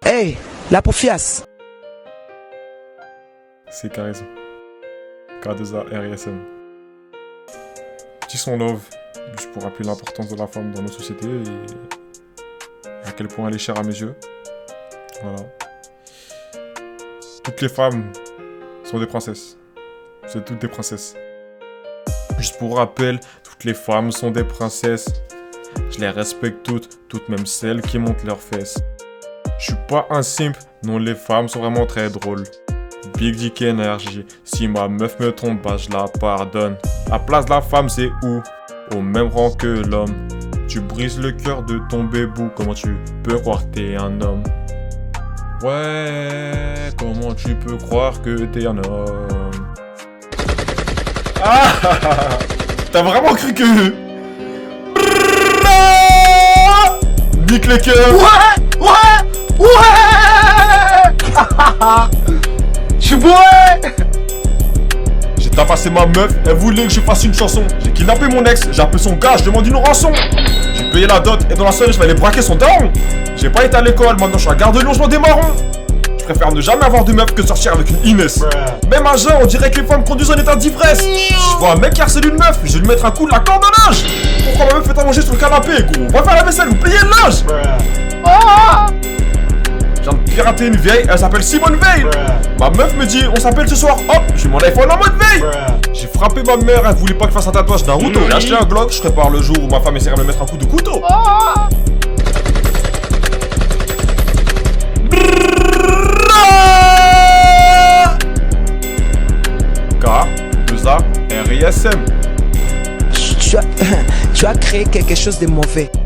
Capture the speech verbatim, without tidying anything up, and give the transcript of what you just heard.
Hey, la Profias. C'est Charisme. K deux A R I S M. Petit son love, juste pour rappeler l'importance de la femme dans nos sociétés et à quel point elle est chère à mes yeux. Voilà. Toutes les femmes sont des princesses. C'est toutes des princesses. Juste pour rappel, toutes les femmes sont des princesses. Je les respecte toutes, toutes même celles qui montent leurs fesses. Je suis pas un simp, non les femmes sont vraiment très drôles. Big Dick Energy, si ma meuf me trompe, bah je la pardonne. La place de la femme c'est où? Au même rang que l'homme. Tu brises le cœur de ton bébou, comment tu peux croire que t'es un homme? Ouais, comment tu peux croire que t'es un homme? Ah, t'as vraiment cru que... Nique les cœurs. Ouais, ouais, ouais. Je suis bourré. J'ai tabassé ma meuf, elle voulait que je fasse une chanson. J'ai kidnappé mon ex, j'ai appelé son gars, je demande une rançon. J'ai payé la dot et dans la soirée je vais aller braquer son daron. J'ai pas été à l'école, maintenant je suis à Gare de Lyon, je m'en des marrons. Je préfère ne jamais avoir de meuf que sortir avec une Inès. Même à jeun, on dirait que les femmes conduisent en état d'ivresse. Si je vois un mec qui harcèle une meuf, je vais lui mettre un coup de la corde de linge. Pourquoi ma meuf fait à manger sur le canapé, gros? Va faire la vaisselle, vous pliez le linge. Oh, je viens de pirater une vieille, elle s'appelle Simone Veil. Ma meuf me dit, on s'appelle ce soir, hop, j'ai mon iPhone en mode veille. J'ai frappé ma mère, elle voulait pas que je fasse un tatouage Naruto. J'ai acheté un Glock, je prépare le jour où ma femme essaiera de me mettre un coup de couteau. K deux A R I S M. Tu as, tu as créé quelque chose de mauvais.